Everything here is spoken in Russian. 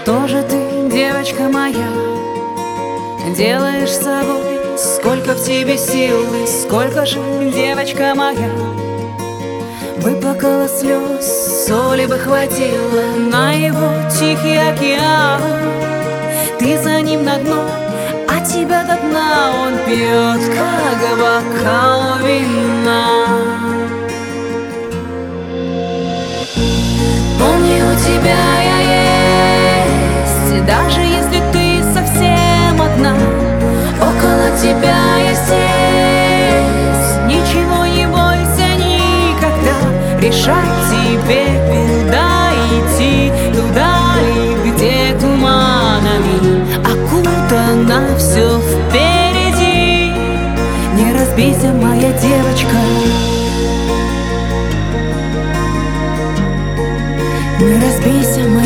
Что же ты, девочка моя, делаешь с собой? Сколько в тебе сил и сколько же, девочка моя, выплакала слез, соли бы хватило на его тихий океан. Ты за ним на дно, а тебя до дна он пьет, как бокал вина. Помни, у тебя я есть, даже если ты совсем одна. Около тебя я здесь, ничего не бойся никогда. Решать тебе, куда идти, туда ли, где туманами окутано все впереди. Не разбейся, моя девочка, не разбейся, моя